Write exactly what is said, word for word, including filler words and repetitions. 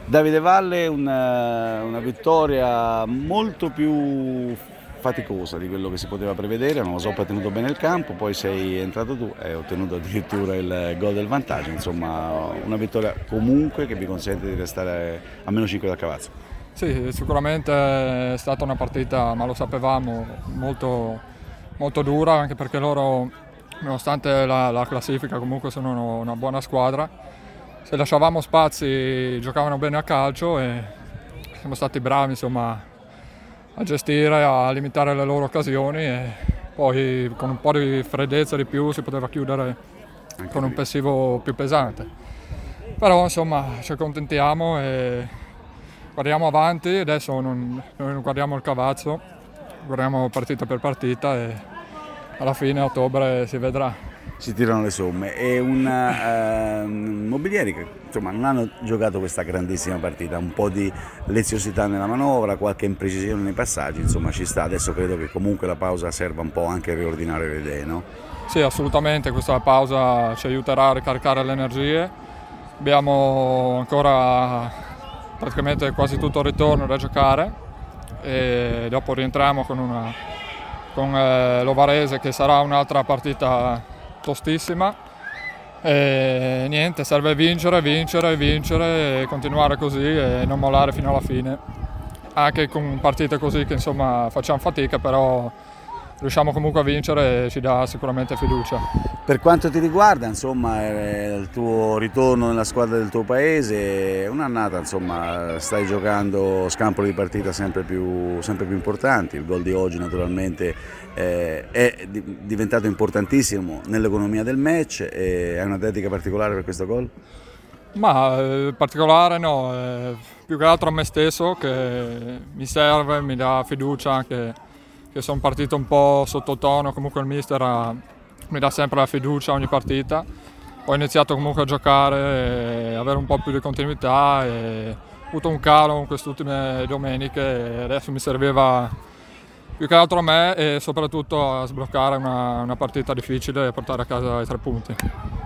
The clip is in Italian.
Davide Valle, una, una vittoria molto più faticosa di quello che si poteva prevedere, non lo so, poi hai tenuto bene il campo, poi sei entrato tu e hai ottenuto addirittura il gol del vantaggio, insomma una vittoria comunque che vi consente di restare a meno cinque da Cavazza. Sì, sicuramente è stata una partita, ma lo sapevamo, molto, molto dura, anche perché loro, nonostante la, la classifica, comunque sono una buona squadra. Se lasciavamo spazi giocavano bene a calcio e siamo stati bravi, insomma, a gestire, a limitare le loro occasioni e poi con un po' di freddezza di più si poteva chiudere anche con un passivo più pesante. Però insomma ci accontentiamo e guardiamo avanti, adesso non, noi non guardiamo il Cavazzo, guardiamo partita per partita e alla fine a ottobre si vedrà. Si tirano le somme e un uh, Mobilieri che insomma non hanno giocato questa grandissima partita, un po' di leziosità nella manovra, qualche imprecisione nei passaggi, insomma ci sta. Adesso credo che comunque la pausa serva un po' anche a riordinare le idee, no? Sì, assolutamente, questa pausa ci aiuterà a ricaricare le energie. Abbiamo ancora praticamente quasi tutto il ritorno da giocare e dopo rientriamo con, una, con eh, l'Ovarese, che sarà un'altra partita tostissima e niente, serve vincere, vincere, vincere e continuare così e non mollare fino alla fine, anche con partite così che insomma facciamo fatica, però riusciamo comunque a vincere e ci dà sicuramente fiducia. Per quanto ti riguarda, insomma, il tuo ritorno nella squadra del tuo paese, un'annata, insomma, stai giocando scampoli di partita sempre più, sempre più importanti. Il gol di oggi naturalmente eh, è diventato importantissimo nell'economia del match. E hai una dedica particolare per questo gol? Ma eh, particolare no, eh, più che altro a me stesso, che mi serve, mi dà fiducia anche che sono partito un po' sottotono, comunque il mister ha, mi dà sempre la fiducia ogni partita. Ho iniziato comunque a giocare e avere un po' più di continuità e ho avuto un calo in queste ultime domeniche e adesso mi serviva più che altro a me e soprattutto a sbloccare una, una partita difficile e portare a casa i tre punti.